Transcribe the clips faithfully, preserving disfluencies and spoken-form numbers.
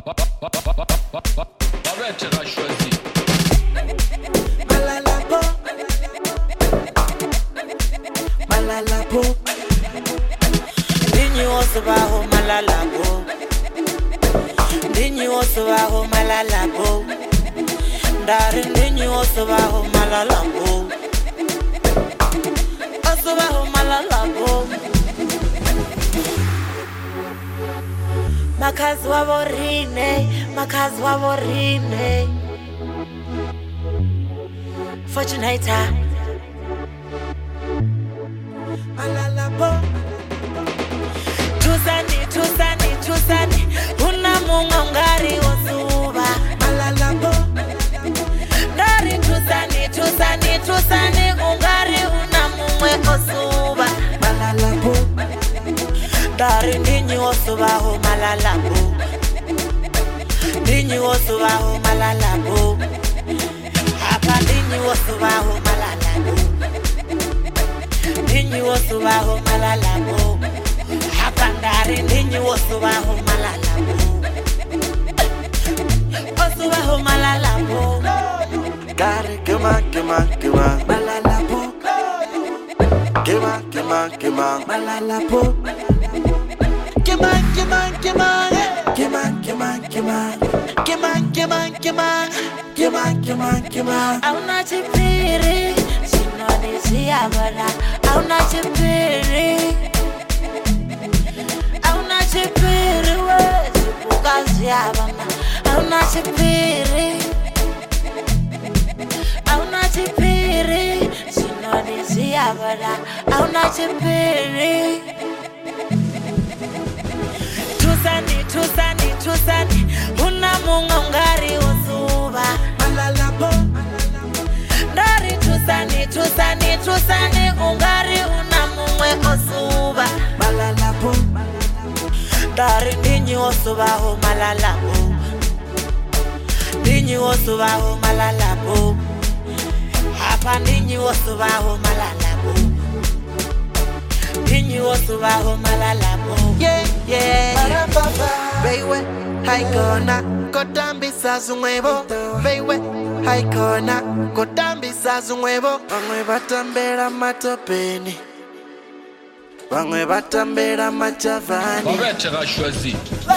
Arrête, tu as choisi. Malala po, malala po. Ndinyi osobaho malala po. Ndinyi osobaho malala po. Ndari ndinyi osobaho malala po. Osobaho malala po. Makazi waborine, makazi waborine. Fortunator malala po. Tusani, tusani, tusani. Una munga ngari osuba malala po. Dari tusani, tusani, tusani. Ungari una mungwe osuba malala po. Dari ndinyi osubaho malala po. Ndinyi osubaho malala po. Hapa ndinyi osubaho malala po. Ndinyi osubaho malala po. Hapa ndari ndinyi osubaho malala po. Osubaho malala po. Gari kema kema kema Malala po. kema kema kema Malala po. Kema kema kema kema kema kema kema kema kema kema kema kema. Auna chipiri sinoni siabara. Auna chipiri. Auna chipiri we sibuka siabana. Auna chipiri. Auna chipiri sinoni siabara. Auna chipiri. Tusani, tusani, tusani. Una munga ngari osuba malala po. Dari tusani, tusani, tusani. Ungari una mungwe osuba malala po. Dari ndinyi osubaho malala po. Ndinyi osubaho malala po. Hapa ndinyi osubaho malala po. Ndinyi osubaho malala po. yeah yeah Beiwe haikona kotambisa zumwebo Beiwe haikona kotambisa zumwebo Bamwe batambera matopeni Bamwe batambera machavani Arrête, tu as choisi.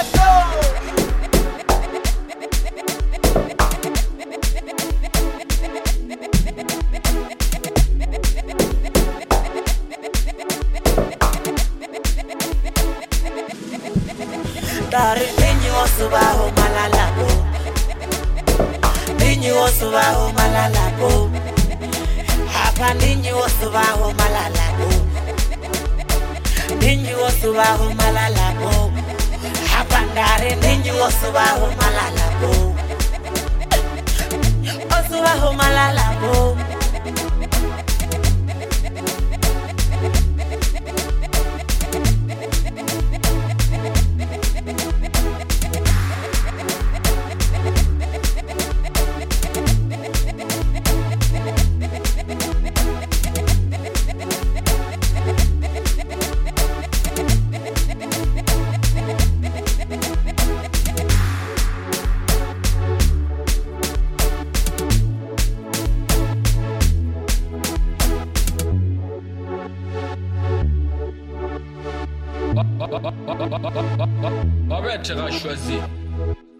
Dari ndinyi osubaho malala po. Ndinyi osubaho malala po. Hapa ndinyi osubaho malala po. Ndinyi osubaho malala po. Hapa ndari ndinyi osubaho malala po. Osubaho malala po. Arrête, tu as choisi.